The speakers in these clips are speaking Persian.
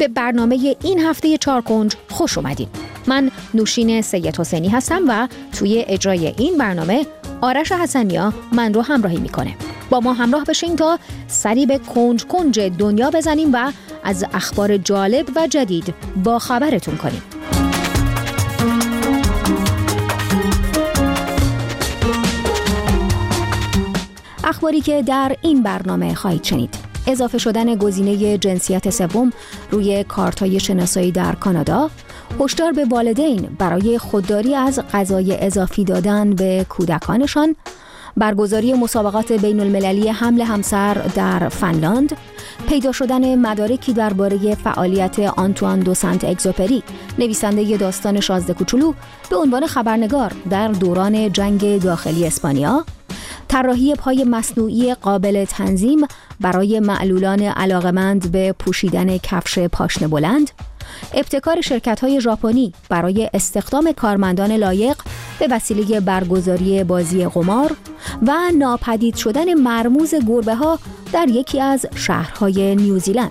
به برنامه این هفته چارکنج خوش اومدین. من نوشین سید حسینی هستم و توی اجرای این برنامه آرش حسنیا من رو همراهی میکنه. با ما همراه بشین تا سری به کنج دنیا بزنیم و از اخبار جالب و جدید با خبرتون کنیم. اخباری که در این برنامه خواهید شنید: اضافه شدن گزینه جنسیت سوم روی کارت‌های شناسایی در کانادا، هشدار به والدین برای خودداری از غذای اضافی دادن به کودکانشان، برگزاری مسابقات بین المللی حمل همسر در فنلاند، پیدا شدن مدارکی درباره فعالیت آنتوان دو سنت اگزوپری، نویسنده داستان شازده کوچولو، به عنوان خبرنگار در دوران جنگ داخلی اسپانیا، طراحی پای مصنوعی قابل تنظیم برای معلولان علاقمند به پوشیدن کفش پاشنه بلند، ابتکار شرکت‌های ژاپنی برای استخدام کارمندان لایق به وسیله برگزاری بازی قمار و ناپدید شدن مرموز گربه‌ها در یکی از شهرهای نیوزیلند.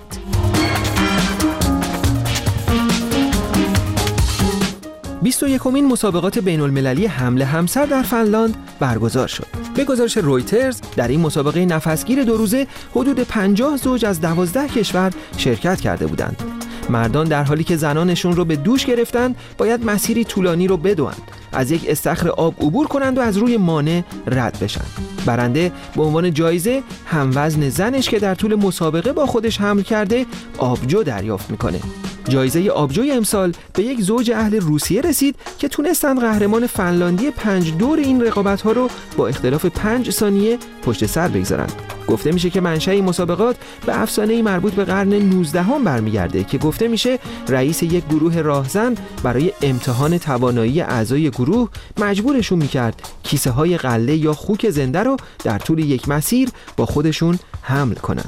بیستویکمین مسابقات بین المللی حمل همسر در فنلاند برگزار شد. به گزارش رویترز در این مسابقه نفسگیر 2 روزه حدود 50 زوج از 12 کشور شرکت کرده بودند. مردان در حالی که زنانشون رو به دوش گرفتند باید مسیری طولانی رو بدوند، از یک استخر آب عبور کنند و از روی مانع رد بشن. برنده به عنوان جایزه هموزن زنش که در طول مسابقه با خودش حمل کرده آبجو دریافت میکنه. جایزه آبجوی امسال به یک زوج اهل روسیه رسید که تونستند قهرمان فنلاندی 5 دور این رقابت‌ها رو با اختلاف 5 ثانیه پشت سر بگذارند. گفته میشه که منشأ این مسابقات به افسانه‌ای مربوط به قرن 19 برمیگرده که گفته میشه رئیس یک گروه راهزن برای امتحان توانایی اعضای گروه مجبورشون میکرد کیسه‌های غله یا خوک زنده رو در طول یک مسیر با خودشون حمل کنند.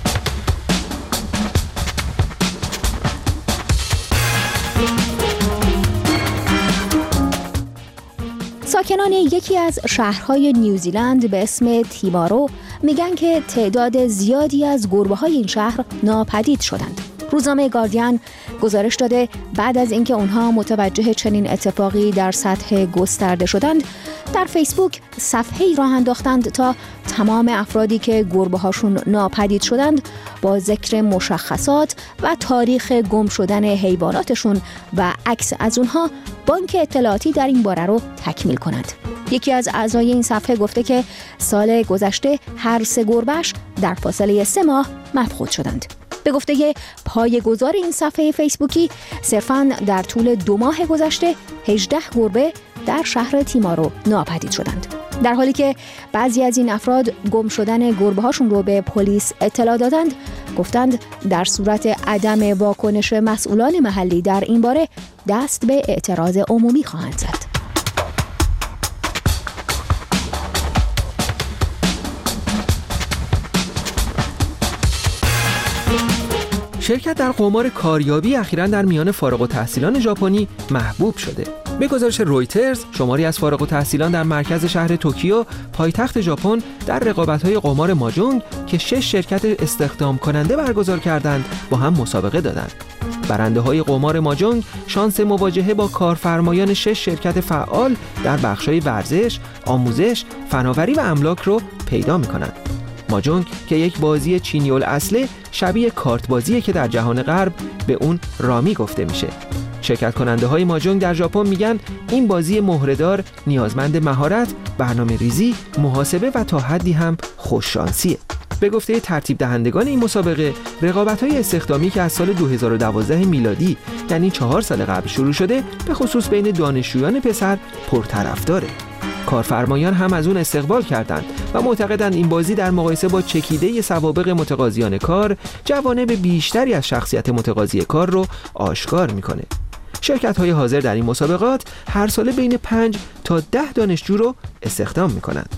ساکنان یکی از شهرهای نیوزیلند به اسم تیمارو میگن که تعداد زیادی از گربه‌های این شهر ناپدید شدند. روزنامه گاردین گزارش داده بعد از اینکه اونها متوجه چنین اتفاقی در سطح گسترده شدند، در فیسبوک صفحه‌ای راه انداختند تا تمام افرادی که گربه‌هاشون ناپدید شدند با ذکر مشخصات و تاریخ گم شدن حیواناتشون و عکس از اونها بانک اطلاعاتی در این باره رو تکمیل کنند. یکی از اعضای این صفحه گفته که سال گذشته هر 3 گربه‌اش در فاصله 3 ماه مفقود شدند. به گفته پایه‌گذار این صفحه فیسبوکی، صرفاً در طول 2 ماه گذشته 18 گربه در شهر تیمارو ناپدید شدند. در حالی که بعضی از این افراد گم شدن گربه‌هاشون رو به پلیس اطلاع دادند، گفتند در صورت عدم واکنش مسئولان محلی در این باره دست به اعتراض عمومی خواهند زد. شرکت در قمار کاریابی اخیراً در میان فارغ التحصیلان ژاپنی محبوب شده. به گزارش رویترز، شماری از فارغ التحصیلان در مرکز شهر توکیو، پایتخت ژاپن، در رقابت‌های قمار ماجونگ که 6 شرکت استخدام کننده برگزار کردند، با هم مسابقه دادند. برنده‌های قمار ماجونگ شانس مواجهه با کارفرمایان 6 شرکت فعال در بخش‌های ورزش، آموزش، فناوری و املاک رو پیدا می‌کنند. ماجونگ که یک بازی چینی الاصله شبیه کارت بازیه که در جهان غرب به اون رامی گفته میشه. شرکت کننده های ماجونگ در ژاپن میگن این بازی مهره‌دار نیازمند مهارت، برنامه ریزی، محاسبه و تا حدی هم خوششانسیه. به گفته ترتیب دهندگان این مسابقه، رقابت‌های استخدامی که از سال 2012 میلادی یعنی 4 سال قبل شروع شده، به خصوص بین دانشجویان پسر پرطرفداره. کارفرمایان هم از اون استقبال کردند و معتقدند این بازی در مقایسه با چکیده سوابق متقاضیان کار، جوانب بیشتری از شخصیت متقاضی کار رو آشکار میکنه. شرکت‌های حاضر در این مسابقات هر ساله بین 5 تا 10 دانشجو رو استخدام میکنند.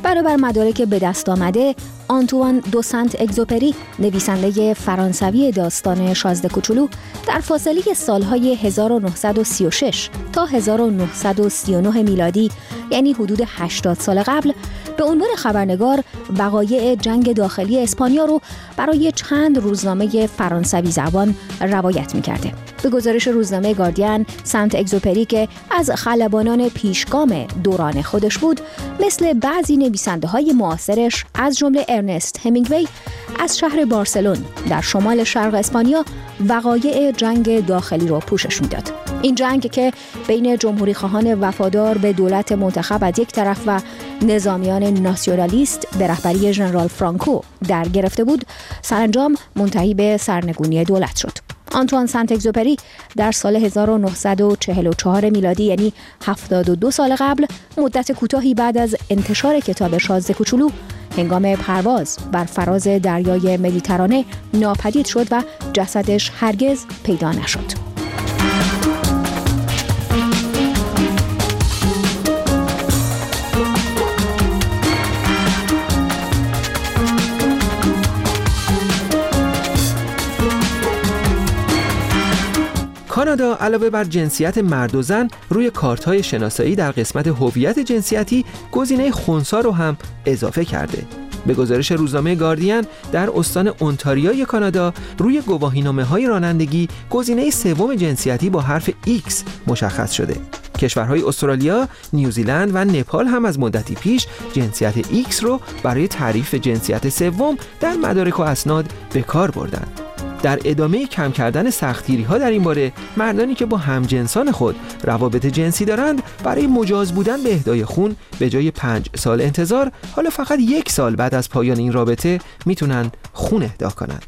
بنابر مدارک به دست آمده، آنتوان دو سنت اگزوپری، نویسنده فرانسوی داستان شازده کوچولو، در فاصله سالهای 1936 تا 1939 میلادی، یعنی حدود 80 سال قبل، به عنوان خبرنگار وقایع جنگ داخلی اسپانیا رو برای چند روزنامه فرانسوی زبان روایت می‌کرده. به گزارش روزنامه گاردین، سنت اگزوپری که از خلبانان پیشگام دوران خودش بود، مثل بعضی نویسنده‌های معاصرش از جمله ارنست همینگوی، از شهر بارسلون در شمال شرق اسپانیا وقایع جنگ داخلی رو پوشش میداد. این جنگ که بین جمهوری خواهان وفادار به دولت منتخب از یک طرف و نظامیان ناسیونالیست به رهبری ژنرال فرانکو در گرفته بود، سرانجام منتهی به سرنگونی دولت شد. آنتوان سنت اگزوپری در سال 1944 میلادی، یعنی 72 سال قبل، مدت کوتاهی بعد از انتشار کتاب شازده کوچولو، هنگام پرواز بر فراز دریای مدیترانه ناپدید شد و جسدش هرگز پیدا نشد. کانادا علاوه بر جنسیت مرد و زن روی کارت‌های شناسایی در قسمت هویت جنسیتی گزینه خنثی رو هم اضافه کرده. به گزارش روزنامه گاردین، در استان اونتاریوی کانادا روی گواهینامه‌های رانندگی گزینه سوم جنسیتی با حرف X مشخص شده. کشورهای استرالیا، نیوزیلند و نپال هم از مدتی پیش جنسیت X رو برای تعریف جنسیت سوم در مدارک و اسناد به کار بردند. در ادامه کم کردن سختگیری‌ها در این باره، مردانی که با همجنسان خود روابط جنسی دارند برای مجاز بودن به اهدای خون به جای 5 سال انتظار، حالا فقط 1 سال بعد از پایان این رابطه میتونن خون اهدا کنند.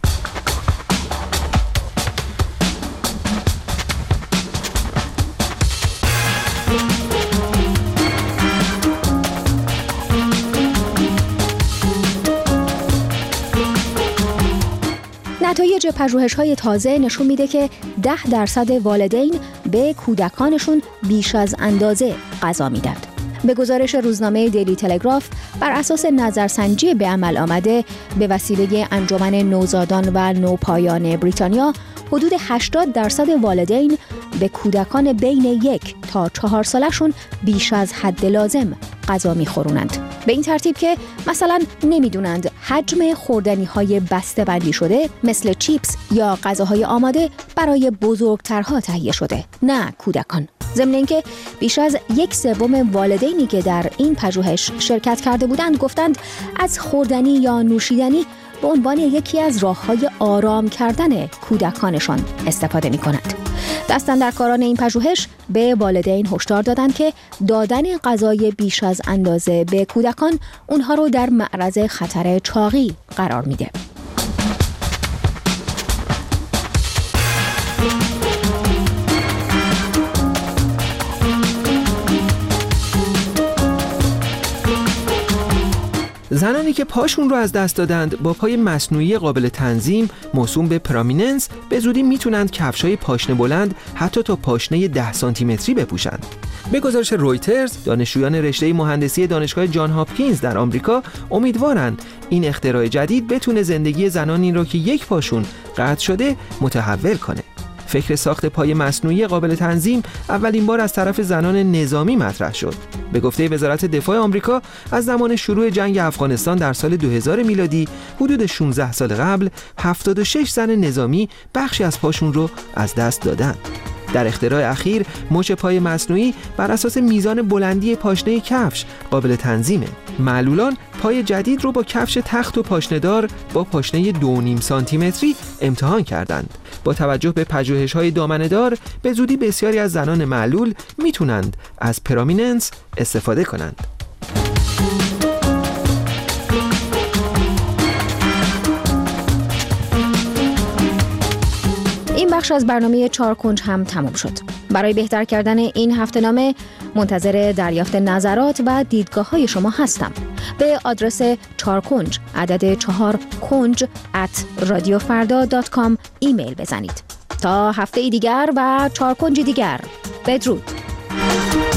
نتایج پژوهش‌های تازه نشون میده که 10% والدین به کودکانشون بیش از اندازه غذا میدن. به گزارش روزنامه دیلی تلگراف، بر اساس نظرسنجی به عمل آمده به وسیله انجمن نوزادان و نوپایان بریتانیا، حدود 80% والدین به کودکان بین 1 تا 4 سالشون بیش از حد لازم غذا میخورونند. به این ترتیب که مثلا نمیدونند حجم خوردنی‌های بسته بندی شده مثل چیپس یا غذاهای آماده برای بزرگترها تهیه شده، نه کودکان. ضمن اینکه بیش از 1/3 والدینی که در این پژوهش شرکت کرده بودند گفتند از خوردنی یا نوشیدنی به عنوان یکی از راه‌های آرام کردن کودکانشان استفاده می‌کنند. دستاندرکاران این پژوهش به والدین هشدار دادند که دادن غذای بیش از اندازه به کودکان اونها رو در معرض خطر چاقی قرار میده. زنانی که پاشون رو از دست دادند با پای مصنوعی قابل تنظیم موسوم به پرامیننس به زودی میتونند کفشای پاشنه بلند حتی تا پاشنه 10 سانتیمتری بپوشند. به گزارش رویترز، دانشجویان رشته مهندسی دانشگاه جان هاپکینز در آمریکا امیدوارند این اختراع جدید بتونه زندگی زنانی رو که یک پاشون قطع شده متحول کنه. فکر ساخت پای مصنوعی قابل تنظیم اولین بار از طرف زنان نظامی مطرح شد. به گفته وزارت دفاع آمریکا، از زمان شروع جنگ افغانستان در سال 2000 میلادی حدود 16 سال قبل 76 زن نظامی بخشی از پاشون رو از دست دادند. در اختراع اخیر مچ پای مصنوعی بر اساس میزان بلندی پاشنه کفش قابل تنظیمه. معلولان پای جدید رو با کفش تخت و پاشنه‌دار با پاشنه 2.5 سانتیمتری امتحان کردند. با توجه به پژوهش‌های دامنه‌دار، به زودی بسیاری از زنان معلول میتونند از پرامیننس استفاده کنند. این بخش از برنامه 4 کنج هم تمام شد. برای بهتر کردن این هفته‌نامه منتظر دریافت نظرات و دیدگاه‌های شما هستم. به آدرس 4 کنج عدد 4 کنج @radiofarda.com ایمیل بزنید. تا هفته دیگر و 4 کنج دیگر، بدرود.